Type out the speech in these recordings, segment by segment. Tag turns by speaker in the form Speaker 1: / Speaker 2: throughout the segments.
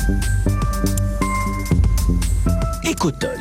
Speaker 1: إيكوتول.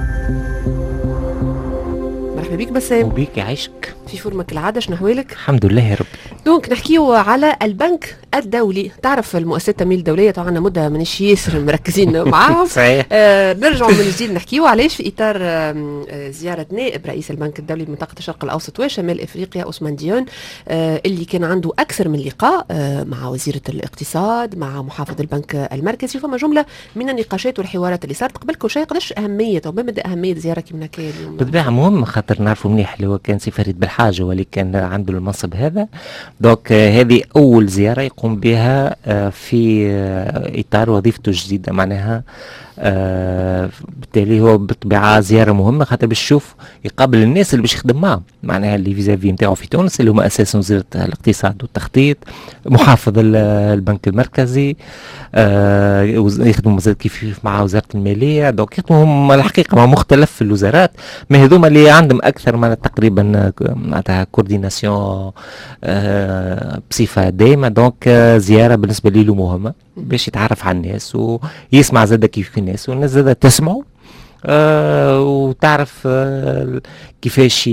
Speaker 2: مرحبا بك بسام.
Speaker 3: وبيك يعيشك.
Speaker 2: في فورمك العادة شنو أحوالك؟
Speaker 3: الحمد لله يا رب.
Speaker 2: دونك نحكيو على البنك الدولي. تعرف المؤسسات التمويل الدولية طبعا مدة مانيش ياسر مركزين معاهم.
Speaker 3: صحيح.
Speaker 2: نرجعوا من جديد نحكيو علاش في إطار زيارة نائب رئيس البنك الدولي لمنطقة الشرق الأوسط وشمال إفريقيا أوسمان ديون، اللي كان عنده أكثر من لقاء مع وزيرة الاقتصاد، مع محافظ البنك المركزي، فما جملة من النقاشات والحوارات اللي صارت. قبل كل شيء قداش أهمية أو ما مدى أهمية زيارة كيما هكا اليوم؟
Speaker 3: بالطبيعة مهم، خاطر نعرفوا منيح اللي هو كان سي فريد بالحاجة واللي كان عنده المنصب هذا. دوك هذه أول زيارة يقوم بها في إطار وظيفته الجديدة، معناها بالتالي هو بالطبيعة زيارة مهمة، خاطر باش يشوف يقابل الناس اللي باش يخدم معهم، معناها اللي فيزافي نتاعو في تونس، اللي هما أساسا وزارة الاقتصاد والتخطيط، محافظ البنك المركزي، يخدموا مازال كيف مع وزارة المالية. دوك يخدموا الحقيقة مع مختلف الوزارات، ما هذوما اللي عندهم أكثر من تقريبا معناتها كورديناسيون بصفة دائمة. دونك زيارة بالنسبة له مهمة باش يتعرف على الناس ويسمع زادة كيف الناس، والناس زادة تسمعوا وتعرف كيفاش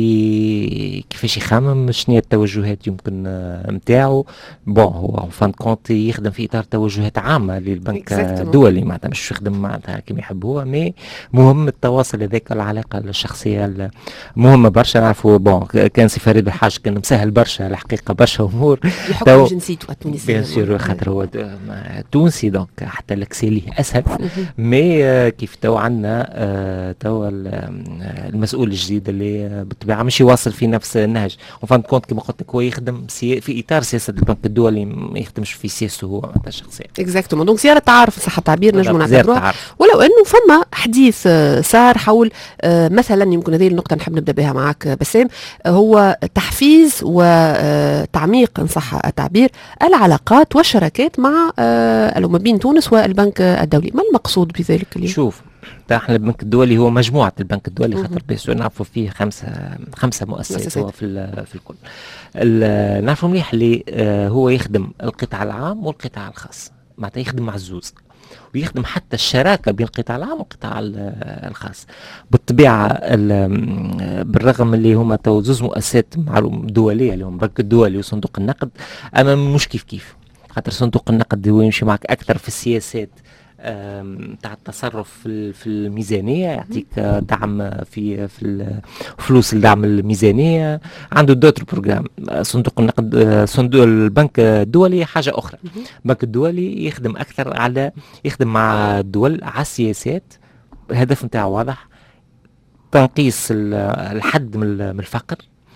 Speaker 3: يخمم، شنو هي التوجهات يمكن نتاعو. بون هو فان كونت يخدم في اطار توجهات عامه للبنك الدولي، معناتها مش يخدم معناتها كيما يحب هو، مي مهم التواصل هذاك، العلاقه الشخصيه مهمه برشا. نعرفوا بون كان سي فريد بالحاج كان مسهل برشا الحقيقه، برشا امور
Speaker 2: بحكم جنسيته التونسيه
Speaker 3: بيان سور، خاطر هو تونسي، دونك حتى الاكسي ليه اسهل. مي كيف تو عندنا تو المسؤول الجديد اللي بالطبيعه مش يواصل في نفس النهج، وفان كونت كما قلت لك هو يخدم في اطار سياسه البنك الدولي، ما يخدمش في سياسته هو معناتها الشخصيه.
Speaker 2: اكزاكتومون. دونك زياره تعارف صح التعبير نجموا نعتبروها، ولو انه فما حديث صار حول مثلا، يمكن هذه النقطه نحب نبدا بها معك بسام، هو تحفيز وتعميق ان صح التعبير العلاقات والشراكات مع ما بين تونس والبنك الدولي. ما المقصود بذلك اليوم؟
Speaker 3: شوف، احنا البنك الدولي هو مجموعة البنك الدولي، خاطر بيسو نعرفوا فيه خمسة مؤسسات هو في الكل. نعرفوا مليح اللي هو يخدم القطاع العام والقطاع الخاص، معناتها يخدم مع الزوز، ويخدم حتى الشراكة بين القطاع العام والقطاع الخاص. بالطبيعة بالرغم اللي هما تو زوز مؤسسات دولية اللي هم البنك الدولي وصندوق النقد، أما مش كيف خاطر صندوق النقد هو يمشي معك أكثر في السياسات تاع التصرف في الميزانية، يعطيك دعم في فلوس الدعم الميزانية، عنده دوتر بروجرام. صندوق النقد صندوق البنك الدولي حاجة أخرى. البنك الدولي يخدم أكثر يخدم مع الدول على السياسات، الهدف نتاعو واضح، تنقيص الحد من الفقر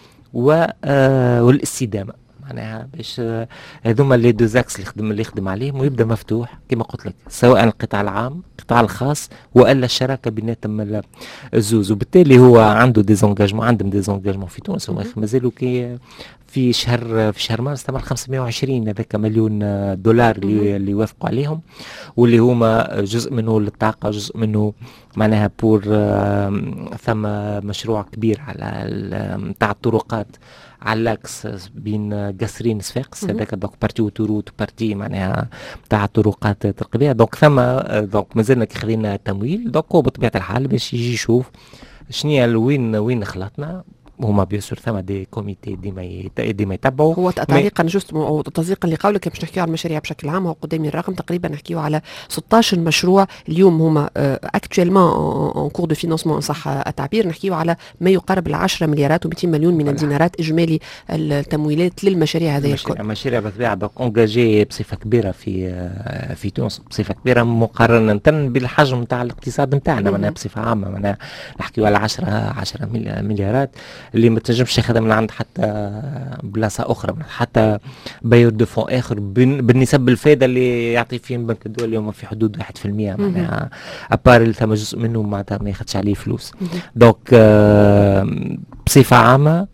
Speaker 3: والاستدامة، معناها باش هذوما اللي دوزاكس اللي يخدم عليهم، ويبدا مفتوح كما قلت لك، سواء القطاع العام القطاع الخاص والا الشراكه بيناتهم الزوز. وبالتالي هو عنده عندهم ديزونجاجمون في تونس. هو مازالوا كي في شهر مارس تمام 520 هذاك مليون دولار اللي وافقوا عليهم، واللي هما جزء منه للطاقه، جزء منه معناها بور ثم مشروع كبير على تاع الطرقات على اللاكس بين قصرين صفاقس، هذاك دوك بارتي اوتوروت بارتي معناها تاع الطرقات الترقبيه. دوك ثم دوك مازلنا كي خذينا تمويل، دوك هو بطبيعه الحال باش يجي يشوف شنو وين خلطنا. هما بيسور ثم دي كوميتي ديما يتبعوا.
Speaker 2: هو تعليقا تصديقا لقولك باش نحكيو على المشاريع بشكل عام، هو قدامي الرقم تقريبا نحكيو على 16 مشروع اليوم هما اكتويلمون اون كور دو فينانسمون صح التعبير، نحكيو على ما يقارب ال 10 مليارات و200 مليون من الدينارات اجمالي التمويلات للمشاريع هذه الكل.
Speaker 3: المشاريع بالطبيعه دوك اونجاجي بصفه كبيره في تونس، بصفه كبيره مقارنه بالحجم نتاع الاقتصاد نتاعنا، معناها بصفه عامه، معناها نحكيو على 10 مليارات اللي ما تنجمش ياخذها من عند حتى بلاصه اخرى، حتى بايور دو فون اخر بالنسب الفائده اللي يعطي فيهم البنك الدولي هم في حدود 1%، معناها ابار ثم جزء منه معناتها ما ياخذش عليه فلوس. دونك بصفه عامه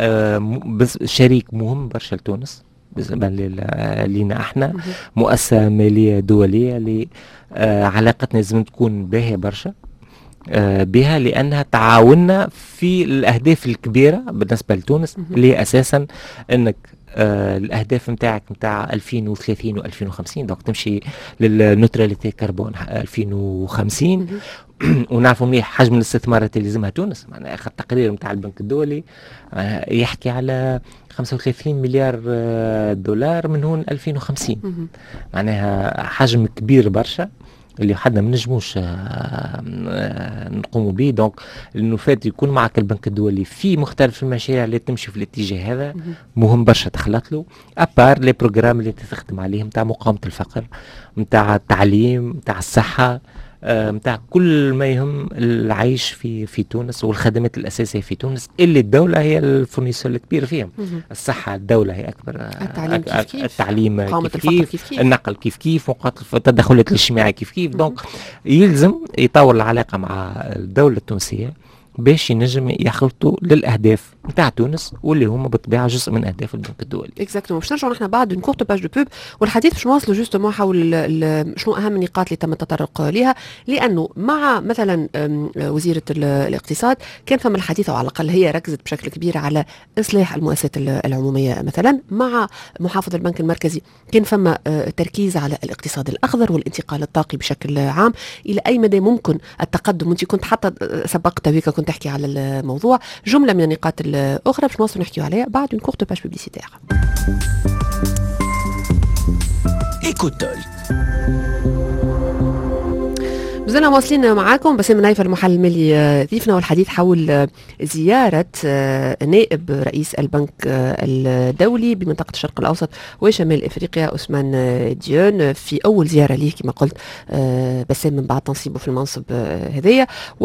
Speaker 3: شريك مهم برشا لتونس بالنسبه لينا احنا، مؤسسه ماليه دوليه اللي علاقتنا لازم تكون باهيه برشا بها، لأنها تعاوننا في الأهداف الكبيرة بالنسبة لتونس، اللي هي أساسا أنك الاهداف نتاعك نتاع 2030 و2050، دونك تمشي للنوتراليتي كربون 2050. ونعرفوا مليح حجم الاستثمارات اللي لازمها تونس. معناها اخر تقرير نتاع البنك الدولي يحكي على 35 مليار دولار من هون 2050. معناها حجم كبير برشا اللي حدنا ما نجموش نقوموا به. دونك انه فات يكون معك البنك الدولي في مختلف المشاريع اللي تمشي في الاتجاه هذا مهم برشا تخلط له، ابار لي بروجرام اللي تخدم عليهم نتاع مقاومه الفقر، نتاع التعليم، نتاع الصحه، نتاع كل ما يهم العيش في تونس والخدمات الاساسيه في تونس اللي الدوله هي الفورنيسور الكبير فيهم. الصحه الدوله هي اكبر، التعليم كيف النقل كيف التدخلات الاجتماعيه كيف. دونك يلزم يطور العلاقه مع الدوله التونسيه باش ينجم يخلطوا للاهداف نتاع تونس واللي هما بالطبيعه جزء من اهداف البنك الدولي.
Speaker 2: اكزاكتومون. باش نرجعوا نحن بعد اون كورت باج دو بوب والحديث باش نواصلوا جوستومون حول شنو اهم النقاط اللي تم التطرق لها، لانه مع مثلا وزيره الاقتصاد كان فما الحديث او على الاقل هي ركزت بشكل كبير على اصلاح المؤسسات العموميه. مثلا مع محافظ البنك المركزي كان فما تركيز على الاقتصاد الاخضر والانتقال الطاقي بشكل عام. الى اي مدى ممكن التقدم؟ انت كنت حتى سبقت بك كنت تحكي على الموضوع. جمله من النقاط الاخرى باش نوصلوا نحكيو عليها بعد une courte page publicitaire.
Speaker 1: Écoutol.
Speaker 2: مازلنا واصلين معاكم بسام نايف المحلل المالي ضيفنا، والحديث حول زيارة نائب رئيس البنك الدولي بمنطقة الشرق الأوسط وشمال إفريقيا عثمان ديون في أول زيارة ليه كما قلت بسام من بعد تنصيبه في المنصب هذايا.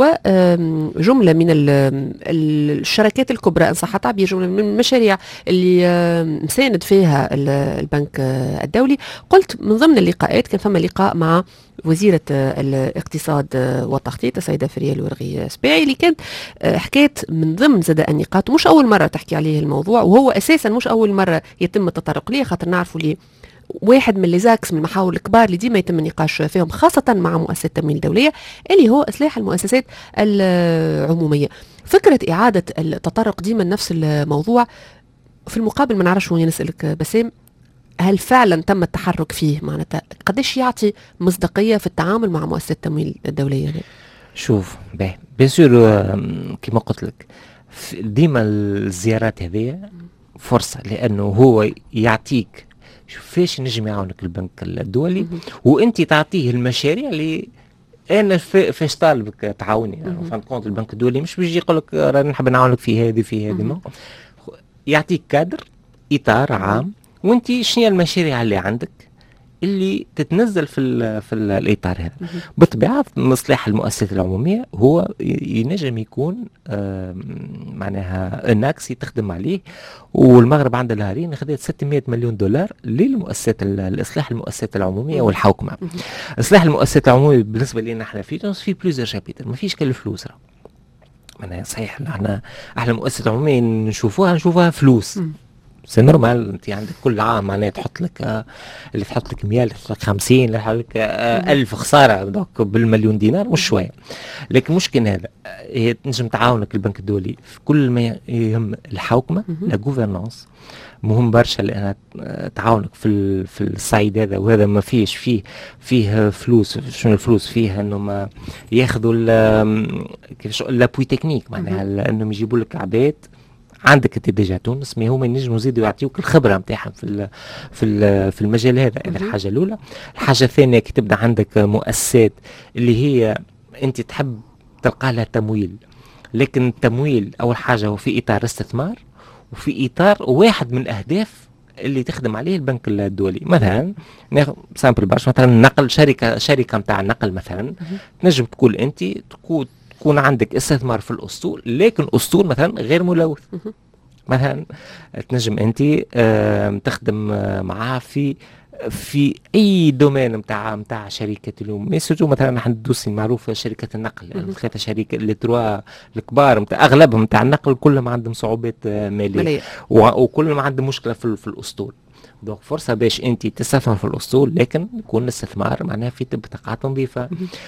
Speaker 2: وجملة من الشركات الكبرى إن صح التعبير، جملة من المشاريع اللي مساند فيها البنك الدولي. قلت من ضمن اللقاءات كان فما لقاء مع وزيرة الاقتصاد والتخطيط السيدة فريال ورغي سباعي، اللي كانت حكاية من ضمن زاد النقاط مش أول مرة تحكي عليه الموضوع، وهو أساسا مش أول مرة يتم التطرق ليه، خاطر نعرفوا ليه واحد من الليزاكس من المحاور الكبار اللي ديما يتم النقاش فيهم خاصة مع مؤسسات التمويل الدولية اللي هو إصلاح المؤسسات العمومية. فكرة إعادة التطرق ديما نفس الموضوع. في المقابل ما نعرفش وين نسألك بسام، هل فعلا تم التحرك فيه؟ معناتها قديش يعطي مصداقية في التعامل مع مؤسسات التمويل الدولية دي؟
Speaker 3: شوف بيسور كما قلت لك ديما الزيارات هذه فرصة، لأنه هو يعطيك شوف فاش نجم يعاونك البنك الدولي وانت تعطيه المشاريع اللي انا فاش طالبك تعاوني. يعني فهمت كونت البنك الدولي مش بيجي يقول لك راني نحب نعاونك في هذه يعطيك كادر اطار عام، وانت شنو المشاريع اللي عندك اللي تتنزل في الاطار هذا. بالطبيعه مصلحه المؤسسات العموميه هو ينجم يكون معناها اناكس تخدم عليه، والمغرب عند الهارين خدت 600 مليون دولار للمؤسسات الاصلاح المؤسسات العموميه والحوكمه. اصلاح المؤسسات العموميه بالنسبه لنا احنا في تونس في بليزر شابيتر، ما فيش كل فلوس. معناها صحيح احنا المؤسسات العموميه نشوفوها فلوس، سي نورمال. انت عندك كل عام معناها تحط لك اللي تحط لك 100 اللي تحط لك 50 اللي تحط لك 1000 خساره دوك بالمليون دينار مش شويه. لكن مشكل هذا هي تنجم تعاونك البنك الدولي في كل ما يهم الحوكمه لا جوفرنانس مهم برشا، لانها تعاونك في الصعيد هذا. وهذا ما فيه فلوس. شنو الفلوس فيها؟ انه ما ياخذوا كيفاش لابوي تكنيك، معناها انهم يجيبوا لك عباد عندك انت ديجا تونس مي هما ينجموا يزيدوا يعطيوك الخبره نتاعهم في المجال هذا. هذه الحاجه الاولى. الحاجه الثانيه كي تبدا عندك مؤسسات اللي هي انت تحب تلقى لها تمويل، لكن التمويل اول حاجه هو في اطار استثمار وفي اطار واحد من الاهداف اللي تخدم عليه البنك الدولي. مثلا ناخذ سامبل باش مثلا نقل شركه نتاع النقل مثلا تنجم تقول انت تكون عندك استثمار في الاسطول، لكن اسطول مثلا غير ملوث. مثلا تنجم انت تخدم معاه في اي دومين نتاع شركه اليوم. ميسجو مثلا احنا ندوسي معروفه شركه النقل، يعني ثلاثه شركه اللي تروا الكبار نتاع اغلبهم نتاع النقل كلهم عندهم صعوبات ماليه وكلهم عندهم مشكله في الاسطول. دونك فرصه باش انت تستثمر في الاسطول، لكن يكون الاستثمار معناها في بطاقات نظيفه.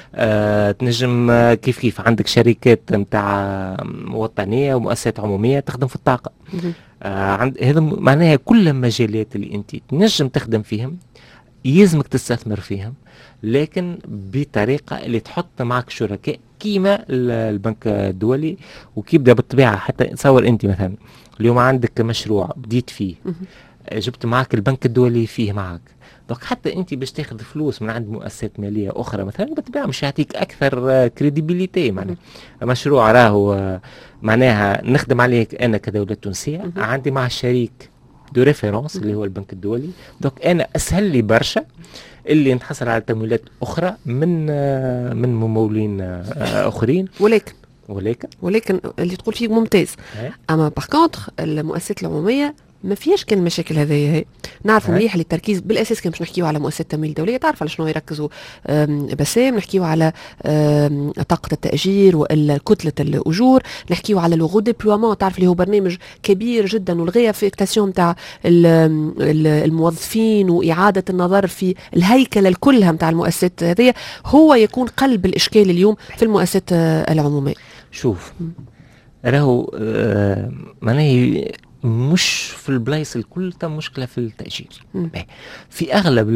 Speaker 3: تنجم كيف عندك شركات نتاع وطنيه ومؤسسات عموميه تخدم في الطاقه. عند هذا معناها كل المجالات اللي انت تنجم تخدم فيهم يلزمك تستثمر فيهم، لكن بطريقه اللي تحط معك شركاء كيما البنك الدولي. وكيبدا بالطبيعه حتى تصور انت مثلا اليوم عندك مشروع بديت فيه، جبت معك البنك الدولي فيه معك، دونك حتى انت باش تاخذ فلوس من عند مؤسسات ماليه اخرى مثلا بالطبيعه مش يعطيك اكثر كريديبيليتي. معناها مشروع راهو معناها نخدم عليك انا كدوله تونسيه، عندي مع الشريك دو ريفيرونس اللي هو البنك الدولي، دونك انا اسهل لي برشا اللي نتحصل على تمويلات اخرى من ممولين اخرين.
Speaker 2: ولكن اللي تقول فيه ممتاز. اما باغ كونتخ المؤسسات العموميه ما فيهاش كان المشاكل هذه. نعرفوا مليح اللي التركيز بالاساس كان باش نحكيو على مؤسسات التمويل الدوليه، تعرف على شنو يركزوا بسام، نحكيو على طاقه التاجير والا كتله الاجور، نحكيو على لو ديبلومون، تعرف اللي هو برنامج كبير جدا والغايه في اكتاسيون تاع الموظفين واعاده النظر في الهيكله كلها نتاع المؤسسات هذه، هو يكون قلب الاشكال اليوم في المؤسسات العموميه.
Speaker 3: شوف راهو معناها مش في البلايص الكل تم مشكله في التاجير. في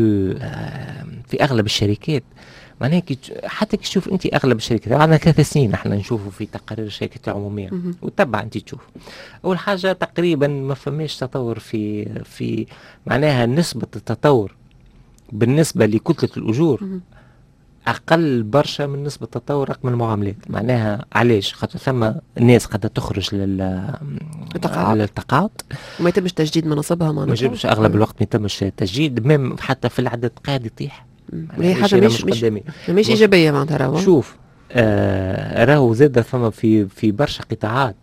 Speaker 3: اغلب الشركات معناها حتى كي تشوف انت اغلب الشركات عندنا 3 سنين احنا نشوفوا في تقارير الشركات العموميه وتبع انت تشوف اول حاجه تقريبا ما فماش تطور في معناها نسبه التطور بالنسبه لكتله الاجور اقل برشا من نسبه تطور رقم المعاملات. معناها علاش؟ خاطر ثم الناس قاعده تخرج للتقاعد
Speaker 2: وما يتمش تجديد مناصبها،
Speaker 3: ما يجبش اغلب الوقت ما يتمش تجديد، ميم حتى في العدد قاعد يطيح.
Speaker 2: هي حاجه مش ايجابيه معناتها. راهو
Speaker 3: شوف راهو زاد ثم في برشا قطاعات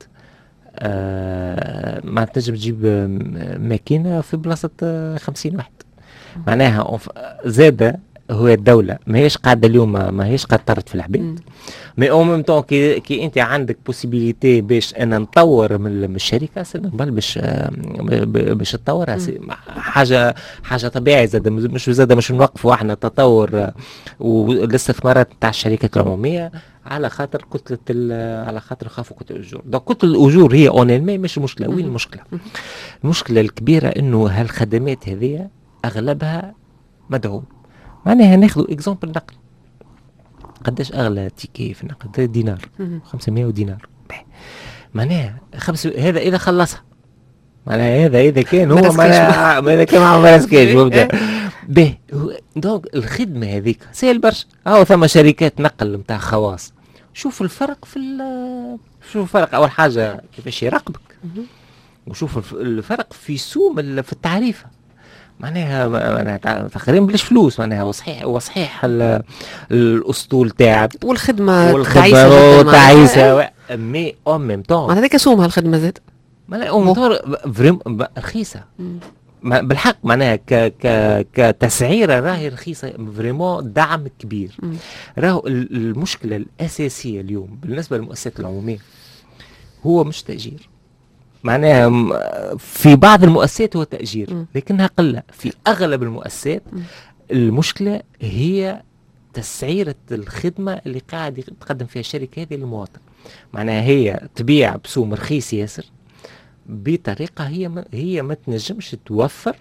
Speaker 3: ما تنجم تجيب ماكينه في بلاصه 50 واحد. معناها زاد هو الدولة ما هيش قاعدة اليوم ما هيش قاعدة تطرد في العباد، مي او ميم طون كي انت عندك بوسيبيليتي باش انا نطور من الشركة سنقبل باش تطورها. حاجة طبيعية زاد مش نوقفوا احنا تطور والاستثمارات تاع الشركات العمومية على خاطر على خاطر خافوا كتلة الأجور. دونك كتلة الأجور هي اونيلمي مش مشكلة. وين المشكلة؟ المشكلة الكبيرة انه هالخدمات هذه اغلبها مدعوم. معناها ناخذوا اكزامبل نقل، قداش اغلى تيكي في النقل؟ دينار 500 دينار. معناها هذا اذا خلصها، معناها هذا اذا كان هو معناها اذا كان معه مراسكاج وبدا به. دونك الخدمه هذيك سهل برشا. ثم شركات نقل نتاع خواص، شوف الفرق شوف الفرق. اول حاجه كيفاش يراقبك، وشوف الفرق في سوم في التعريفه. معناها تقريبا بلاش فلوس. معناها وصحيح الاسطول تاعك
Speaker 2: والخدمه
Speaker 3: تعيسه مي او ميم طون
Speaker 2: معناها هذيك سومها الخدمه زاد
Speaker 3: معناها او فريم رخيصه بالحق. معناها كتسعيره راهي رخيصه فريمون، دعم كبير. راهو المشكله الاساسيه اليوم بالنسبه للمؤسسات العموميه هو مش تأجير. معناها في بعض المؤسسات هو تأجير لكنها قلة. في أغلب المؤسسات المشكلة هي تسعيرة الخدمة اللي قاعد تقدم فيها الشركة هذه للمواطن. معناها هي تبيع بسوم رخيص ياسر بطريقة هي ما تنجمش توفر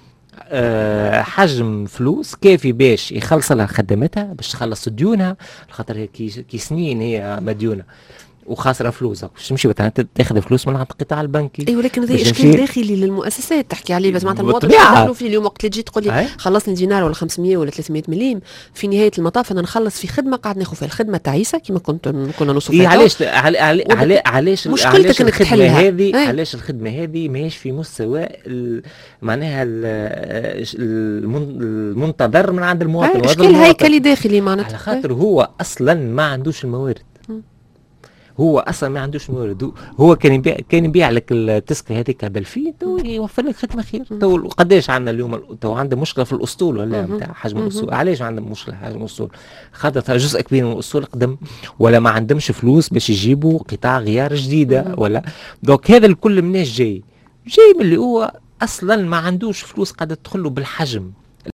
Speaker 3: حجم فلوس كافي باش يخلص لها خدمتها، باش تخلص ديونها، خاطر هي كي سنين هي مديونة وخاسره فلوسك. باش تمشي مثلا تاخذ فلوس من القطاع البنكي.
Speaker 2: اي ولكن هذا اشكال داخلي للمؤسسات تحكي عليه. بس معناتها المواطن يدخلوا فيه اليوم وقت اللي تجي تقول لي خلصني دينار ولا 500 ولا 300 مليم، في نهايه المطاف انا نخلص في خدمه قاعد ناخذ فيها الخدمه تعيسه كما كنا نوصف فيها.
Speaker 3: علاش
Speaker 2: مشكلتك انك تحلها
Speaker 3: هذه؟ علاش الخدمه هذه ماهيش في مستوى معناها المنتظر من عند المواطن؟
Speaker 2: اشكال هيكلي داخلي معناتها
Speaker 3: على خاطر هو اصلا ما عندوش الموارد. هو اصلا ما عندوش موارد. هو كان يبيع لك التسكه هذيك بالفي تو يوفر لك خدمه خير. تو قداش عندنا اليوم تو عنده مشكله في الاسطول ولا نتاع حجم الاسطول. علاش عندنا مشكله حجم الاسطول؟ خاطر جزء كبير من الاسطول قدم ولا ما عندهمش فلوس باش يجيبوا قطاع غيار جديده ولا. دونك هذا الكل مناش جاي من اللي هو اصلا ما عندوش فلوس قاعده تدخله بالحجم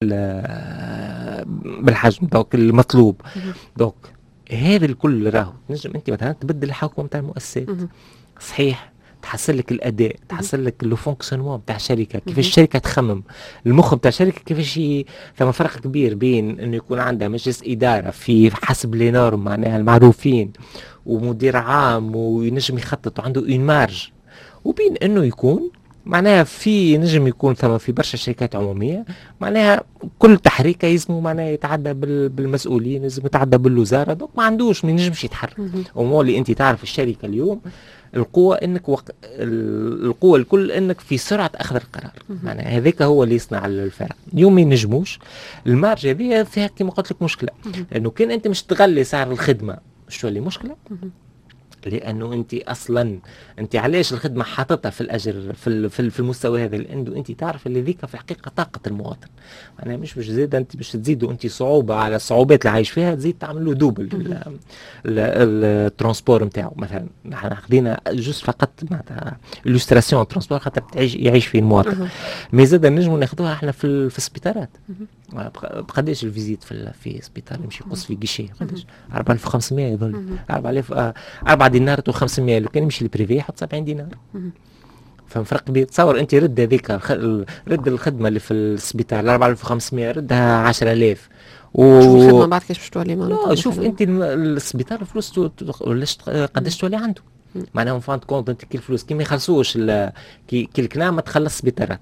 Speaker 3: دونك المطلوب. دونك هذا الكل راهو تنجم انت مثلا تبدل الحكم تاع المؤسسات. صحيح تحسن لك الاداء، تحسن لك لو فونكسيونمون تاع الشركه، كيفاش الشركه تخمم، المخ تاع الشركه كيفاش ثم فرق كبير بين انه يكون عندها مجلس اداره في حسب لي نورم معناها المعروفين ومدير عام وينجم يخطط وعنده اون مارج، وبين انه يكون معناها في نجم يكون ثم في برشا شركات عموميه معناها كل تحريكه يلزموا معناها يتعدى بالمسؤولين، لازم يتعدى بالوزاره، دونك ما عندوش ما ينجمش يتحرك. اللي انت تعرف الشركه اليوم القوه انك القوه الكل انك في سرعه اخذ القرار، معناها هذاك هو اللي يصنع الفرق. اليوم ما ينجموش المارج هذه فيها كما قلت لك مشكله، لانه كان انت مش تغلي سعر الخدمه شو اللي مشكله؟ لانه انت اصلا انت علاش الخدمه حاططها في الاجر في المستوى هذا، لانه انت تعرف اللي ذيك في الحقيقه طاقه المواطن، معناها مش زيد انت باش تزيدوا انت صعوبه على الصعوبات اللي عايش فيها تزيد تعمل له دوبل الترانسبور نتاعو. مثلا نحن خدينا جوست فقط معناتها الستراسيون الترانسبور خاطر يعيش فيه المواطن، مي زاد نجموا ناخذوها احنا في السبيطارات. بقداش الفيزيت في سبيطار يمشي يقص في جيشي قداش 4500 يظل 4000 4 دينار و500، لو كان يمشي البريفي يحط 70 دينار. فهم فرق كبير. تصور انت رد هذيك رد الخدمه اللي في السبيطار 4500 ردها 10000
Speaker 2: شوف الخدمه بعد كيفاش باش تولي.
Speaker 3: لا شوف انت السبيطار الفلوس قداش تولي عنده، معناها اون فان كونت انت كي الفلوس كي ما يخلصوش كي الكنامه تخلص السبيطارات.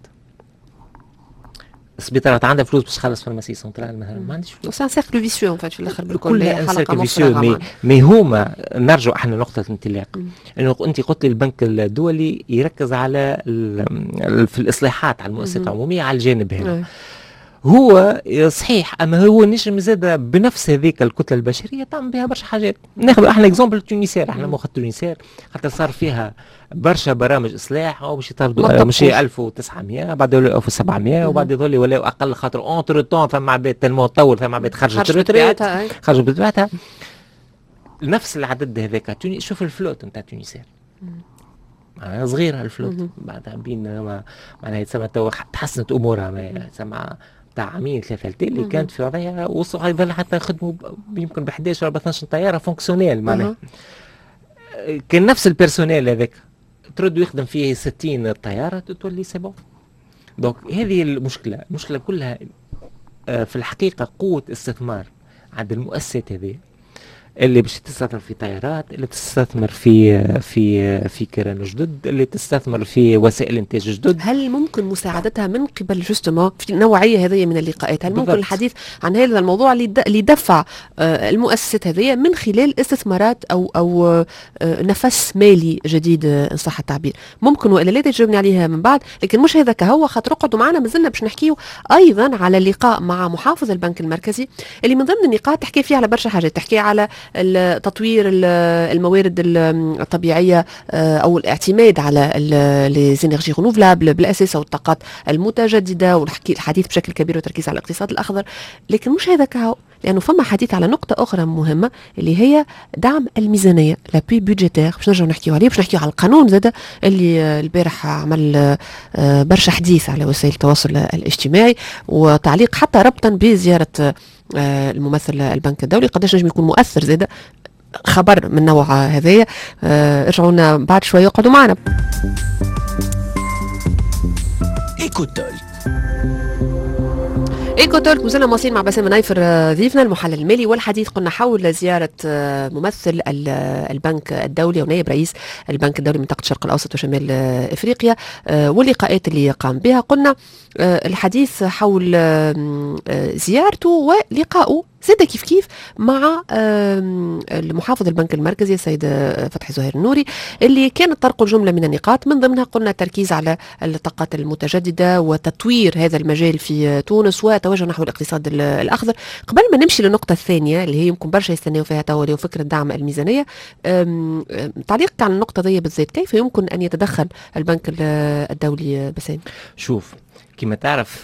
Speaker 3: السبيطارات عندها فلوس باش تخلص فارماسي سنترال مثلا، ما عنديش فلوس.
Speaker 2: سان سيركل فيسيو في الاخر بالكل
Speaker 3: حلقه مفرغه. مي هما نرجع احنا نقطه الانطلاق انه انت قلت لي البنك الدولي يركز على في الاصلاحات على المؤسسات العموميه على الجانب هذا. هو صحيح، اما هو نجم زاد بنفس هذيك الكتله البشريه تعمل بها برشا حاجات. ناخذ احنا اكزومبل تونسير، احنا مخ تونسير خاطر صار فيها برشا برامج اصلاح او باش يطردوا مشي 1900 بعد 1700 وبعد يظل ولاو اقل خاطر اونتر طون ثم عباد تنمو طول ثم عباد خرجت بطبيعتها نفس العدد هذاك. شوف الفلوت نتاع تونسير معناها صغيره الفلوت بعدها بين معناها يتسمى تحسنت امورها، ما يتسمى تاع عامين ثلاثه اللي كانت في وضعها وصلوا يظل حتى يخدموا يمكن ب 11 ولا 12 طياره فونكسيونيل معناها. كان نفس البيرسونيل هذاك ترد يخدم فيه 60 طياره تولي سي بون. دونك هذه المشكله كلها في الحقيقه قوه استثمار عند المؤسسات هذه اللي باش تستثمر في طيارات، اللي تستثمر في كيران جدد، اللي تستثمر في وسائل انتاج جدد.
Speaker 2: هل ممكن مساعدتها من قبل جوستومون في النوعيه هذه من اللقاءات؟ هل ممكن الحديث عن هذا الموضوع اللي يدفع المؤسسات هذه من خلال استثمارات او نفس مالي جديد ان صح التعبير؟ ممكن والا لا تجاوبني عليها من بعد، لكن مش هذا كهو خاطر اقعدوا معنا مازلنا باش نحكيو ايضا على اللقاء مع محافظ البنك المركزي اللي من ضمن النقاط تحكي فيها على برشا حاجات، تحكي على تطوير الموارد الطبيعية أو الاعتماد على ليزينيرجي رينوفلابل بالأساس أو الطاقات المتجددة، والحديث بشكل كبير والتركيز على الاقتصاد الأخضر. لكن مش هذا كهو، لأنه فما حديث على نقطة أخرى مهمة اللي هي دعم الميزانية لابوي بودجيتير. باش نرجعوا نحكيو عليه، باش نحكيو على القانون زاده اللي البارح عمل برشا حديث على وسائل التواصل الاجتماعي، وتعليق حتى ربطا بزيارة الممثل البنك الدولي قداش نجم يكون مؤثر زاده خبر من نوع هذايا. ارجعونا بعد شوية اقعدوا معنا. ايكو تولك مازلنا مواصلين مع بسام نايفر ضيفنا المحلل المالي، والحديث قلنا حول زيارة ممثل البنك الدولي ونائب رئيس البنك الدولي منطقة الشرق الأوسط وشمال إفريقيا واللقاءات اللي قام بها. قلنا الحديث حول زيارته ولقائه زاد كيف مع المحافظ البنك المركزي السيد فتحي زهير النوري، اللي كانت طرق جملة من النقاط من ضمنها قلنا التركيز على الطاقات المتجددة وتطوير هذا المجال في تونس وتوجه نحو الاقتصاد الأخضر. قبل ما نمشي للنقطة الثانية اللي هي يمكن برشا يستناو فيها توا وفكرة دعم الميزانية، تعليقك على النقطة دي بالذات، كيف يمكن أن يتدخل البنك الدولي بسام؟
Speaker 3: شوف كما تعرف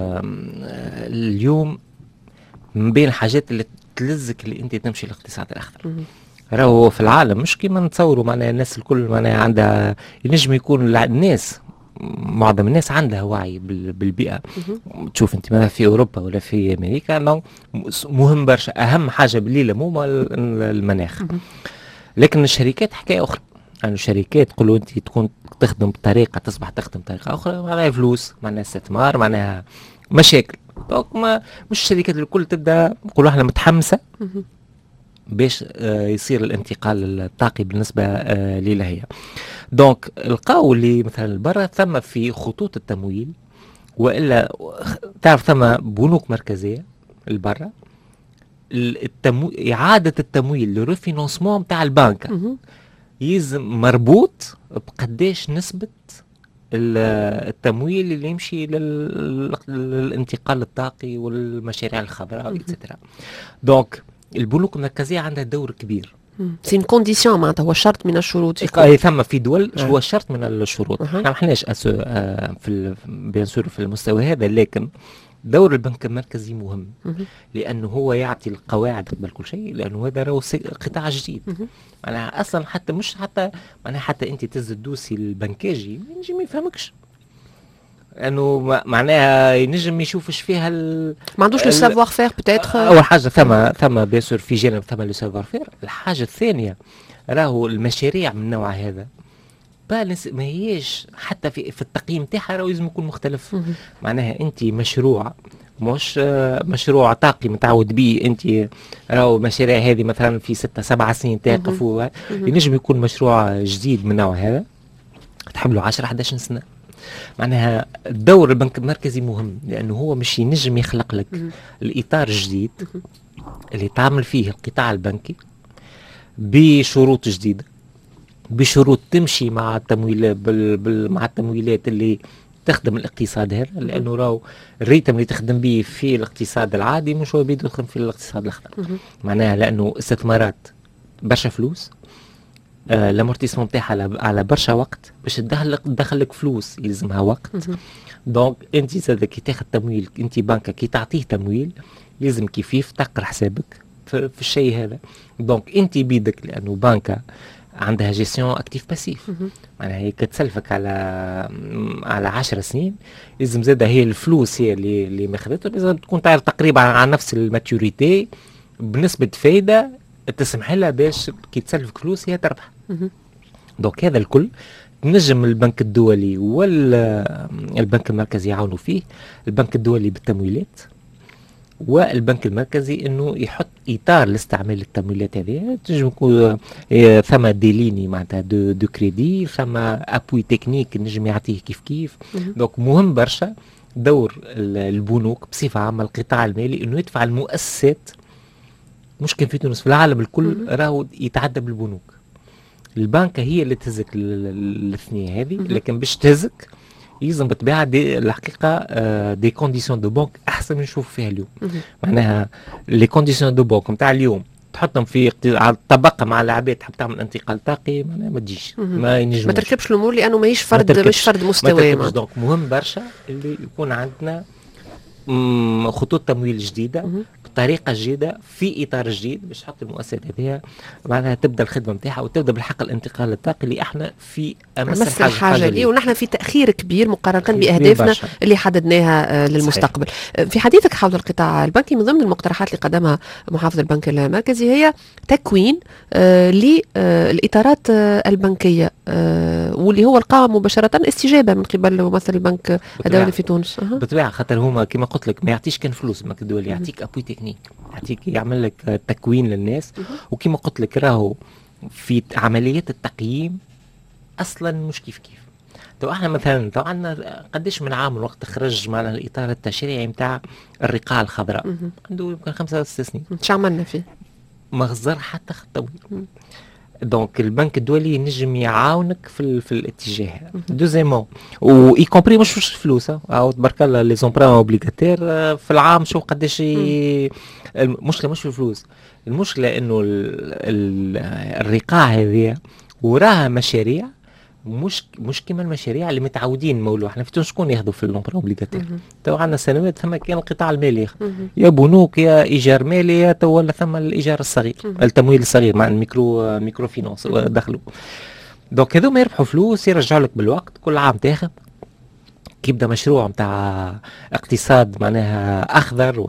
Speaker 3: اليوم من بين الحاجات اللي تلزك اللي انت تمشي الاقتصاد الاخضر راهو في العالم مش كيما نتصوروا معناها الناس الكل معناها عندها ينجم يكون الناس معظم الناس عندها وعي بالبيئه. تشوف انت ما في اوروبا ولا في امريكا مهم برشا، اهم حاجه بالليله مو المناخ، لكن الشركات حكايه اخرى. يعني شركات تقولوا انت تكون تخدم بطريقه تصبح تخدم بطريقه اخرى، معناها فلوس، معناها استثمار، معناها مشاكل. دونك مش الشركات الكل تبدا نقولوا احنا متحمسه باش يصير الانتقال الطاقي بالنسبه لها هي. دونك لقاو اللي مثلا برا ثم في خطوط التمويل، والا تعرف ثم بنوك مركزيه البرا اعاده التمويل للريفينونسمون نتاع البنك يلزم مربوط بقداش نسبه التمويل اللي يمشي للانتقال الطاقي والمشاريع الخضراء اكسترا. دونك البنوك المركزيه عندها دور كبير.
Speaker 2: سي كونديسيون معناتها هو شرط من الشروط.
Speaker 3: اي ثم في دول هو شرط من الشروط. احنا ما احناش في بيان سور في المستوى هذا، لكن دور البنك المركزي مهم لانه هو يعطي القواعد قبل كل شيء، لانه هذا راهو قطاع جديد. معناها اصلا حتى مش حتى معناها حتى انت تز الدوسي البنكاجي ينجي ما يفهمكش، لانه معناها ينجم يشوفش فيها
Speaker 2: ما عندوش لو سافوار فير بتاتر.
Speaker 3: اول حاجه ثم بيان سور في جانب ثم لو سافوار فير. الحاجه الثانيه راهو المشاريع من النوع هذا ما هيش حتى في التقييم تاعها راهو لازم يكون مختلف. معناها انت مشروع مش مشروع طاقي متعود به، انت راهو مشاريع هذه مثلا في 6-7 سنين توقف، ينجم يكون مشروع جديد من النوع هذا تحمله 10-11 سنه. معناها دور البنك المركزي مهم، لانه هو مش ينجم يخلق لك الاطار الجديد اللي تعمل فيه القطاع البنكي بشروط جديده، بشروط تمشي مع التمويلات مع التمويلات اللي تخدم الاقتصاد هذا، لانه راهو الريتم اللي تخدم به في الاقتصاد العادي مش هو بيدو يخدم في الاقتصاد الاخضر. معناها لانه استثمارات برشا فلوس، الامورتيسمون نتاعها على برشا وقت، باش تدخل لك فلوس يلزمها وقت. دونك انت زاد كي تاخذ تمويل، انت بنكه كي تعطيه تمويل لازم كيف تقرا حسابك في الشيء هذا. دونك انت بيدك لانه بنكه عندها جيستيون اكتيف باسيف، معناها هي كتسلفك على 10 سنين، لازم زاده هي الفلوس هي اللي ماخذته لازم تكون تعرف تقريبا على نفس الماتوريتي بنسبه فايده تسمح لها باش كي تسلفك فلوس هي تربح. دونك هذا الكل نجم البنك الدولي والبنك المركزي يعاونوا فيه. البنك الدولي بالتمويلات، والبنك المركزي انه يحط اطار لاستعمال التمويلات هذه. تنجم يكون ثم ديليني معناتها دو كريدي، ثم ابوي تكنيك نجم يعطيه كيف. دونك مهم برشا دور البنوك بصفه عامه، القطاع المالي انه يدفع المؤسسات، مش كان في تونس في العالم الكل راهو يتعدى بالبنوك. البنكه هي اللي تهزك الاثنين هذه، لكن باش تهزك يلزم بالطبيعه الحقيقه دي كونديسيون دو بانك احسن من نشوف فيها اليوم. معناها لي كونديسيون دو بانك نتاع اليوم تحطهم في طبقه مع العباد تحب تعمل انتقال طاقي، معناها ما تجيش، ما ينجمش،
Speaker 2: ما تركبش الامور لانه ماهيش فرد مستوى.
Speaker 3: دونك مهم برشا اللي يكون عندنا خطوط تمويل جديده بطريقه جديده في اطار جديد باش تحط المؤسسات هذه معناها تبدا الخدمه نتاعها وتبدا بالحق الانتقال الطاقي اللي احنا في امس
Speaker 2: الحاجه ليه، ونحن في تاخير كبير مقارنه باهدافنا اللي حددناها للمستقبل. صحيح. في حديثك حول القطاع البنكي، من ضمن المقترحات اللي قدمها محافظ البنك المركزي هي تكوين للاطارات البنكيه، واللي هو لقى مباشره استجابه من قبل ممثل البنك الدولي في تونس.
Speaker 3: بالطبيعه، خاطر هما كما قلت لك ما يعطيش كان فلوس البنك الدولي، يعطيك ابوي تكنيك، يعطيك يعمل لك تكوين للناس. وكما قلت لك راهو في عمليات التقييم اصلا مش كيف. تو احنا مثلا تو عندنا قديش من عام وقت خرج معنا الاطار التشريعي نتاع الرقاع الخضراء، عنده يمكن 5 أو 6 سنين.
Speaker 2: شو عملنا فيه؟
Speaker 3: ما غزر حتى خط طويل. دونك البنك الدولي ينجم يعاونك في الاتجاه. دوزيمون وي كومبري مش الفلوس، او تبارك الله لي زومبران اوبليغاتير في العام شو قداش. المشكله مش في الفلوس، المشكله انه الرقاع هذه وراها مشاريع مش كما المشاريع اللي متعودين نمولوا. احنا في تونس شكون ياخذوا في اللومبران اوبليغاتير؟ تو عندنا سنوات ثم كان القطاع المالي يا بنوك يا ايجار مالي يا تو ولا ثم الايجار الصغير، التمويل الصغير مع الميكرو فينانس دخلوا. دونك هذوما يربحوا فلوس يرجعوا لك بالوقت، كل عام تاخذ كي يبدا مشروع نتاع اقتصاد معناها اخضر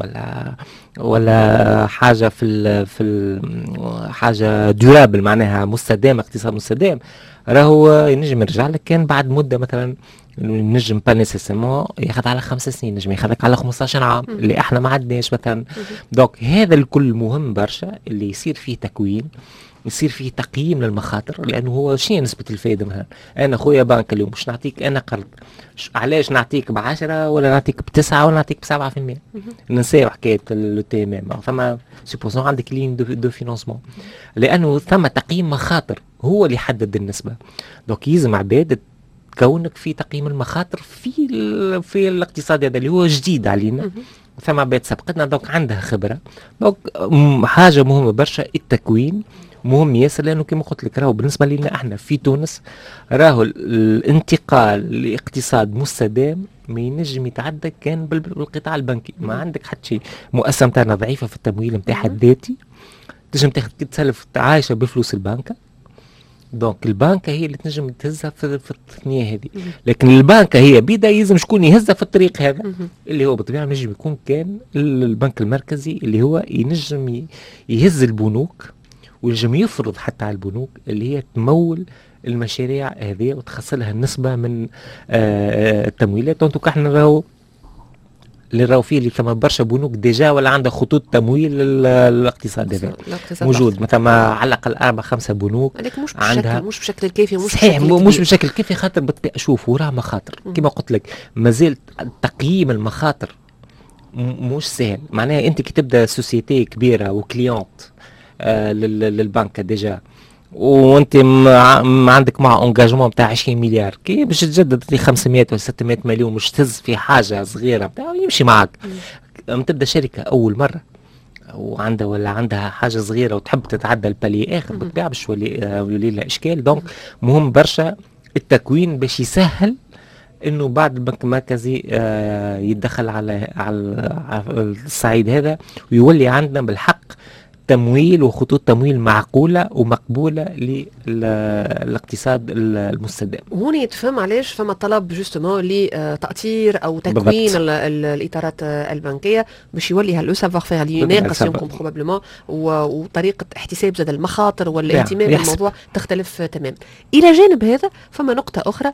Speaker 3: ولا حاجه في حاجه دورابل معناها مستدام، اقتصاد مستدام، راهو ينجم يرجع لك كان بعد مده مثلا، نجم با نيسيسيرمون ياخذ على 5 سنين، نجم ياخذك على 15 عام اللي احنا ما عندناش مثلا. دونك هذا الكل مهم برشا اللي يصير فيه تكوين، يصير فيه تقييم للمخاطر، لانه هو شنو نسبه الفائده مثلا. انا خويا بنك اليوم باش نعطيك انا قرض، علاش نعطيك ب10 ولا نعطيك ب9 ولا نعطيك ب7%؟ ننساو حكايه لو تي ام ام، ثم سيبوزون عندك لين دو فينانسمون، لانه ثم تقييم مخاطر هو اللي يحدد النسبه. دونك يلزم عباد كونك في تقييم المخاطر في الاقتصاد هذا اللي هو جديد علينا، ثم عباد سبقتنا دونك عندها خبره. دونك حاجه مهمه برشا التكوين، مهم ياسر، لانه كما قلت لك راهو بالنسبه لنا احنا في تونس راهو الانتقال لاقتصاد مستدام ما ينجم يتعدى كان بالقطاع البنكي. ما عندك حتى شيء، المؤسسه نتاعنا ضعيفه في التمويل نتاعها الذاتي، تنجم تاخذ تسلف عايشه بفلوس البنكه. دونك البنكه هي اللي تنجم تهزها في التقنيه هذه، لكن البنكه هي بيدا يلزم شكون يهزها في الطريق هذا اللي هو بالطبيعه نجم يكون كان البنك المركزي اللي هو ينجم يهز البنوك وينجم يفرض حتى على البنوك اللي هي تمول المشاريع هذه وتخصلها النسبه من التمويلات. دونك احنا راهو اللي راهو فيه اللي ثم برشا بنوك ديجا ولا عندها خطوط تمويل للاقتصاد هذا موجود، مثلا على الاقل 4-5 بنوك
Speaker 2: عندها مش بشكل كافي،
Speaker 3: مش بشكل كافي، خاطر شوف وراه مخاطر كما قلت لك. مازال تقييم المخاطر مش سهل. معناها انت كي تبدا سوسيتي كبيره وكليونت للبنك ديجا وانت عندك مع انجاجمون بتاع 20 مليار، كي باش تجدد في 500 و 600 مليون مش تهز في حاجه صغيره بتاع يمشي معك. تبدا شركه اول مره عندها حاجه صغيره وتحب تتعدى البالي اخر، بالطبيعه باش يولي لها اشكال. دونك مهم برشا التكوين باش يسهل انه بعد البنك المركزي يتدخل على الصعيد هذا، ويولي عندنا بالحق تمويل وخطوط تمويل معقولة ومقبولة للاقتصاد المستدام.
Speaker 2: هون يتفهم علاش فما طلب جوستومون لتأطير أو تكوين الإطارات البنكية باش يولي هالو سافوار فير اللي يناقص يمكن بروبابلومون، وطريقة احتساب زاد المخاطر والاهتمام بالموضوع تختلف تماما. إلى جانب هذا فما نقطة أخرى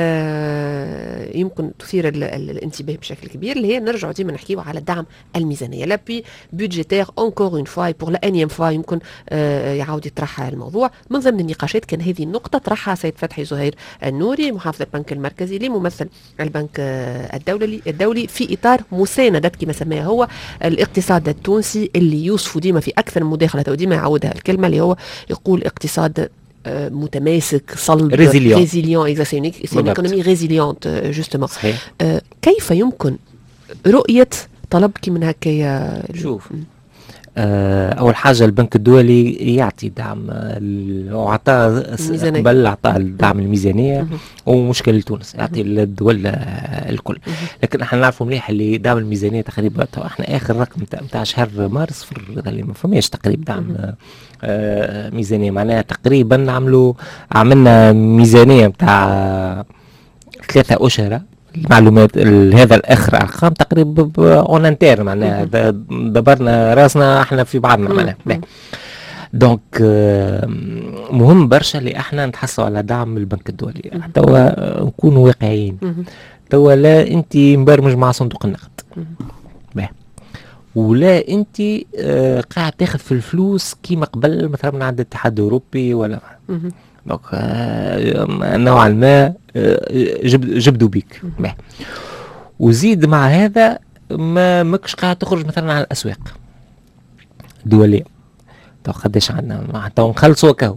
Speaker 2: يمكن تثير الانتباه بشكل كبير، اللي هي نرجع ديما نحكيو على الدعم الميزانية، لابي بودجيتير اونكور اون فوا بور انيم فوا يمكن يعاود يطرح الموضوع. من ضمن النقاشات كان هذه النقطة طرحها سيد فتحي زهير النوري محافظ البنك المركزي لممثل البنك الدولي في إطار مساندة كما سماها هو الاقتصاد التونسي، اللي يوصف ديما في أكثر من مداخلة وديما يعودها الكلمة اللي هو يقول اقتصاد متماسك صلب ريزيليون ايكونومي ريزيليونت جوستومون. كيف يمكن رؤية طلب كي من هكايا؟
Speaker 3: شوف اول حاجه البنك الدولي يعطي دعم وعطى قبل عطى الدعم الميزانيه ومشكل لتونس يعطي الدول الكل، لكن احنا نعرفوا مليح اللي دعم الميزانيه تقريبا احنا اخر رقم نتاع شهر مارس اللي ما فماش تقريبا دعم ميزانيه. معناها تقريبا عملنا ميزانيه نتاع 3 أشهر. المعلومات هذا الاخر ارقام تقريبا اون انتر، معناها دبرنا راسنا احنا في بعضنا معناها. دونك مهم برشا اللي احنا نتحصلوا على دعم البنك الدولي. توا نكونوا واقعيين، توا لا انت مبرمج مع صندوق النقد ولا انت قاعد تاخذ في الفلوس كيما قبل مثلا من عند الاتحاد الاوروبي ولا دونك نوعا ما جبدوا بيك. وزيد مع هذا ما ماكش قاعد تخرج مثلا على الاسواق الدوليه. دونك قداش عندنا حتى نخلصوا كهو.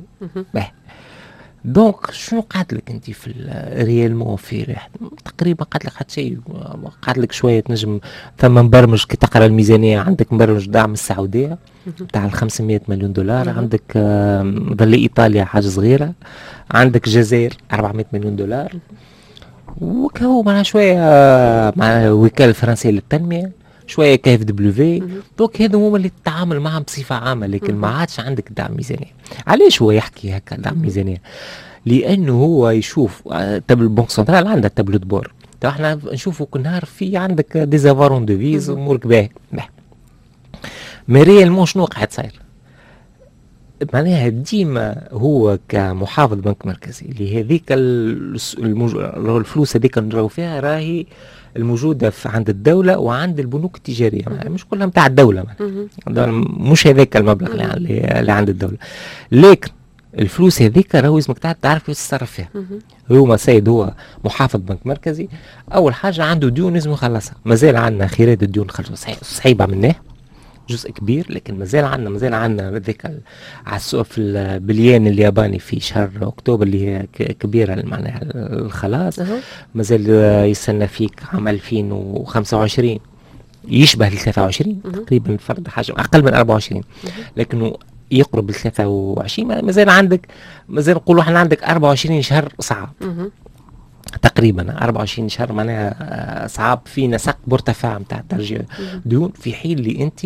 Speaker 3: دونك شنو قعد لك انت في ريالمون في تقريبا قعد لك حتى شيء، قعد لك شويه تنجم ثم مبرمج كي تقرا الميزانيه عندك مبرمج دعم السعوديه تاع 500 مليون دولار، عندك ظل ايطاليا حاجه صغيره، عندك الجزائر 400 مليون دولار، وكهو مع شويه مع الوكاله الفرنسيه للتنميه، شويه كي اف دبليو. دونك هذو هما اللي تتعامل معهم بصفه عامه، لكن ما عادش عندك دعم ميزانيه. علاش هو يحكي هكا دعم ميزانيه؟ لانه هو يشوف البنك سنترال عنده تابلو دبور، احنا نشوفوا كل نهار في عندك ديزافارون ديفيز امورك باهي. مي ريالمون شنو قاعد صاير؟ معناها ديما هو كمحافظ بنك مركزي لهذيك الفلوس هذيك نراو فيها راهي الموجودة عند الدولة وعند البنوك التجارية، مش كلها متاع الدولة، مش هذاك المبلغ اللي عند الدولة، لكن الفلوس هذيك راهو لازمك تعرف كيف تتصرف فيها. هو سيد هو محافظ بنك مركزي، أول حاجة عنده ديون لازم يخلصها، مازال عندنا خيرات الديون نخلصها، صحيح عملناه جزء كبير، لكن مازال عندنا ذيك على السوق في البليان الياباني في شهر اكتوبر اللي هي كبيره معناها الخلاص. مازال يستنى فيك عام 2025 يشبه ال 23 تقريبا، فرد حاجه اقل من 24 لكنه يقرب ال 23. مازال نقولوا احنا عندك 24 شهر صعب تقريبا، 24 شهر معناها صعب في نسق بارتفاع نتاع ترجيع ديون، في حين اللي انت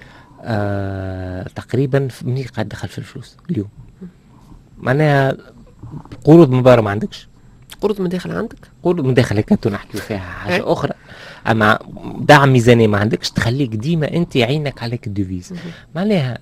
Speaker 3: تقريبا مني قاعد دخل في الفلوس اليوم معناها قروض مبارة ما عندكش،
Speaker 2: قروض مداخل عندك،
Speaker 3: قروض مداخل هيك نحكي فيها حاجة أخرى، أما دعم ميزانية ما عندكش تخليك ديما أنت عينك عليك الديفيز معناها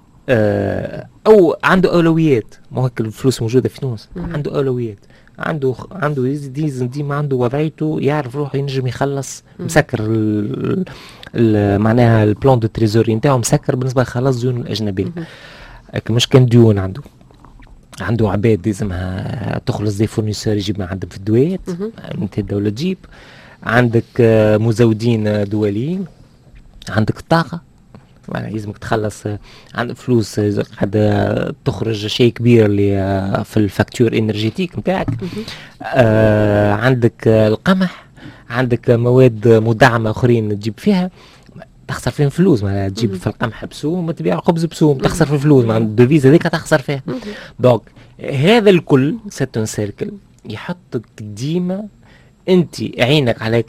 Speaker 3: أو عنده أولويات، ما هو الفلوس موجودة في تونس عنده أولويات، عنده ديما عنده وضعيته يعرف روحه ينجم يخلص مسكر معناها البلان دو تريزوري نتاعو مسكر بالنسبه لخلاص ديون الاجنبيه. مش كان ديون عنده عباد لازمها تخلص زي فورنيسور يجيب ما عندهم في الدوات انت الدوله تجيب، عندك مزودين دوليين، عندك الطاقه معناها لازمك تخلص، عندك فلوس قاعد تخرج شيء كبير اللي في الفاكتور انرجيتيك نتاعك، عندك القمح، عندك مواد مدعمه اخرين تجيب فيها تخسر فيهم فلوس، معناها تجيب في القمح بسوم تبيع خبز بسوم تخسر في فلوس، معناها الدوفيز هذيك تخسر فيها. دونك هذا الكل سيتون سيركل يحطك ديما انت عينك عليك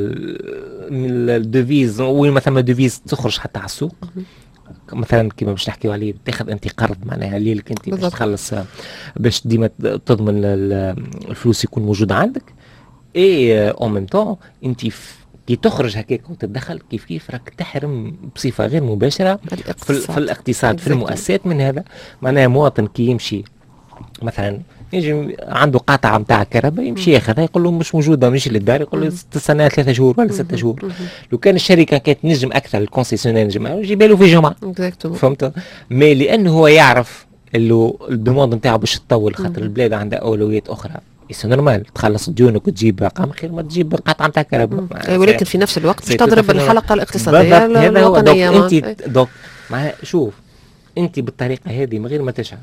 Speaker 3: الدوفيز، وين ما ثم دوفيز تخرج حتى على السوق مثلا كما باش نحكيو عليه، تاخذ انت قرض معناها ليلك انت باش تخلص، باش ديما تضمن الفلوس يكون موجود عندك، اي او ميم طون انت كي تخرج هكاك وتتدخل كيف راك تحرم بصفه غير مباشره في الاقتصاد في المؤسسات من هذا. معناها مواطن كي يمشي مثلا يجي عنده قطعه نتاع كهرباء يمشي ياخذها يقول له مش موجوده مش للدار، يقول له تستنى 3 شهور ولا 6 شهور. لو كان الشركه كانت نجم اكثر الكونسيسيونير نجم يجيبها له في جمعه فهمت، مي لانه هو يعرف اللي الدوموند نتاعو باش تطول خاطر البلاد عندها اولويات اخرى، سي نورمال تخلص ديونك وتجيب رقم خير ما تجيب قطعه نتاع كهرباء،
Speaker 2: ولكن في نفس الوقت باش تضرب الحلقه الاقتصاديه
Speaker 3: الوطنيه. انت دوك شوف انت بالطريقه هذه من غير ما تشعر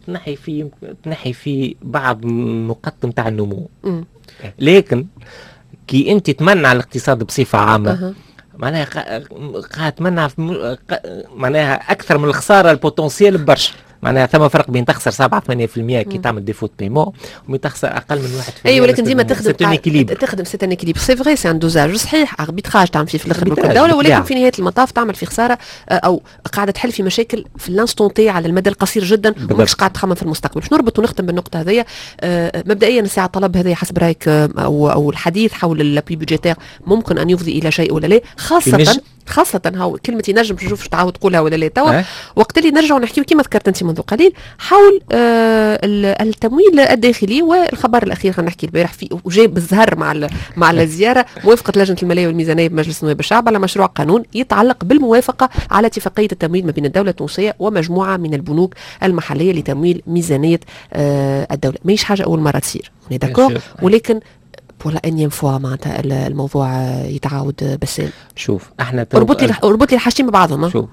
Speaker 3: تنحي في بعض النقاط نتاع النمو، لكن كي انت تمنع الاقتصاد بصفه عامه معناها قاعد تمنع معناها اكثر من الخساره البوتنسيال برشا. معناها ثم فرق بين تخسر 7-8% كي تعمل ديفوت بايمون ومن تخسر اقل من 1%.
Speaker 2: اي ولكن ديما تخدم سيتان اكيليبر، سي فغي سي ان دوزاج صحيح، اربيتراج تعمل فيه في الاخر ملك الدوله، ولكن في نهايه المطاف تعمل في خساره او قاعده تحل في مشاكل في الانستون تي على المدى القصير جدا ومش قاعد تخمم في المستقبل. باش نربط ونختم بالنقطه هذيا. مبدئيا الساعه الطلب هذه حسب رايك او الحديث حول الابي بودجيتير ممكن ان يفضي الى شيء ولا لا، خاصة هاو كلمة ينجم نشوف تعاود تقولها ولا لا توا وقت اللي نرجعوا نحكيو كما ذكرت انت منذ قليل حول التمويل الداخلي. والخبر الاخير خلينا نحكي البارح فيه وجاي بالزهر مع الزيارة، موافقة لجنة المالية والميزانية بمجلس نواب الشعب على مشروع قانون يتعلق بالموافقة على اتفاقية التمويل ما بين الدولة التونسية ومجموعة من البنوك المحلية لتمويل ميزانية الدولة. ماهيش حاجة أول مرة تصير داكور، ولكن بولا انيم فوا معناتها الموضوع يتعاود. بس
Speaker 3: شوف احنا
Speaker 2: اربط لي الحاجتين ببعضهم.
Speaker 3: شوف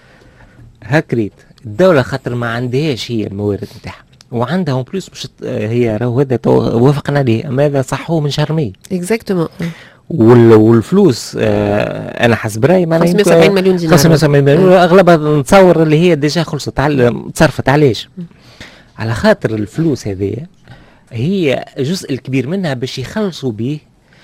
Speaker 3: هكريت الدوله خاطر ما عندهاش هي الموارد نتاعها وعندها اون بلوس باش هي راهو هذا وافقنا عليه، اما هذا صح هو من شهر ماي
Speaker 2: اكزاكتومون.
Speaker 3: والفلوس انا حسب رايي معناها
Speaker 2: 570 مليون دينار
Speaker 3: 570 مليون اغلبها نتصور اللي هي ديجا خلصت تصرفت. علاش؟ على خاطر الفلوس هذه هي جزء الكبير منها باش يخلصوا به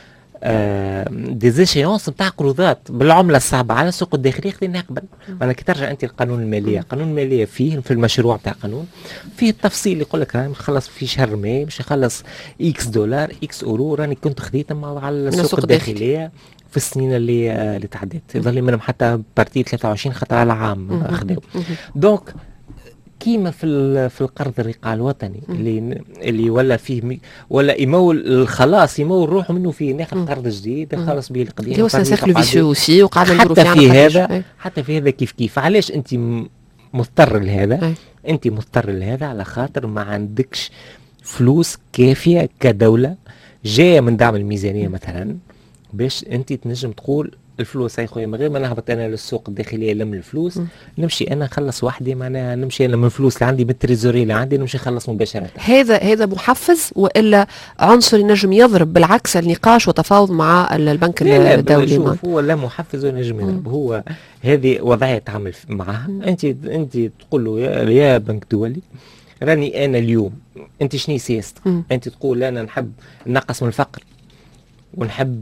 Speaker 3: ديزيشيونس نتاع قروضات بالعمله الصعبه على السوق الداخلي. خلينا نقبل انا كي ترجع انت القانون الماليه، قانون الماليه فيه في المشروع تاع قانون فيه التفصيل يقول لك راني نخلص في شهر ماي باش يخلص اكس دولار اكس اورو راني كنت خديتهم على السوق الداخليه في السنين اللي تعدت، يظل منهم حتى بارتي 23 خاطر على عام خداو. دونك كيما في القرض الرقاع الوطني اللي ولا فيه ولا يمول خلاص يمول روحه منه فيه ناخذ قرض جديد نخلص به القديم.
Speaker 2: اللي هو سيركل فيسيو سي وقاعد نديروا
Speaker 3: فيه في هذا حتى في هذا كيف علاش انت مضطر لهذا؟ انت مضطر لهذا على خاطر ما عندكش فلوس كافيه كدوله جايه من دعم الميزانيه مثلا باش انت تنجم تقول الفلوس يا خويا من غير ما نهبط انا للسوق الداخليه لم الفلوس نمشي انا نخلص وحدي معناها نمشي انا من الفلوس اللي عندي بالتريزوري اللي عندي نمشي نخلص مباشره.
Speaker 2: هذا محفز والا عنصر ينجم يضرب بالعكس النقاش وتفاوض مع البنك الدولي؟
Speaker 3: شوف هو لا محفز ولا ينجم يضرب، هو هذه وضعيه تعامل معها. انت تقول له يا بنك دولي راني انا اليوم انت شنو سياستك؟ انت تقول انا نحب نقص من الفقر ونحب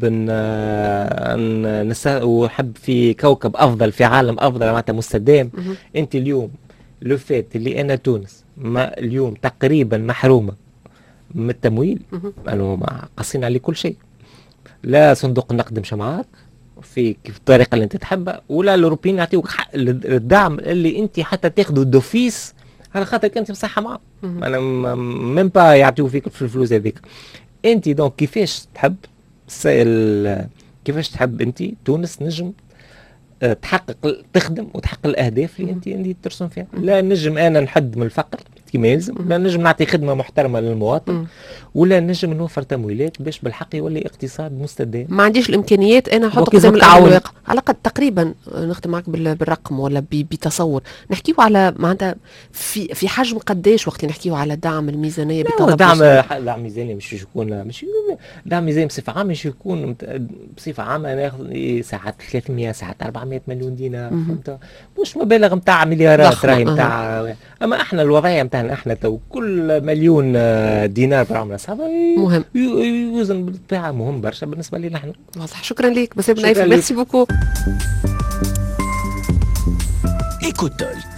Speaker 3: ونحب في كوكب افضل في عالم افضل معناتها مستدام. انت اليوم لو فات اللي انا تونس ما اليوم تقريبا محرومه من التمويل قالوا قاصين عليه كل شيء، لا صندوق النقد مش معاك في الطريقه اللي انت تحبها ولا الاوروبيين يعطيوك حق الدعم اللي انت حتى تاخذه دوفيس على خاطر انت مصحه معاهم. انا ميم با يعطيو فيك في الفلوس هذيك. انت دونك كيفاش تحب كيفاش تحب انت تونس نجم تحقق تخدم وتحقق الاهداف اللي انت ترسم فيها؟ لا نجم انا نحد من الفقر كما يلزم، لا نجم نعطي خدمه محترمه للمواطن، ولا نجم نوفر تمويلات باش بالحق يولي اقتصاد مستدام.
Speaker 2: ما عنديش الامكانيات انا نحط قدام الواقع على قد تقريبا نختم معك بالرقم ولا بتصور نحكيو على معناتها في حجم قداش وقت نحكيو على دعم الميزانيه
Speaker 3: بطلب دعم ميزانيه مش يكون مش دعم ميزانيه بصفه عامه، مش يكون بصفه عامه ناخذ ساعات 300 ساعات 400 مليون دينار فهمت، مش مبالغ نتاع مليارات راهي نتاع اما احنا الوضعيه نتاعنا احنا تو كل مليون دينار بالعمله الصعبه
Speaker 2: مهم
Speaker 3: يوزن بالطبيعه مهم برشا بالنسبه لنا احنا.
Speaker 2: واضح. شكرا لك بس ابن نايف، ميرسي بوكو.
Speaker 1: إيكوتول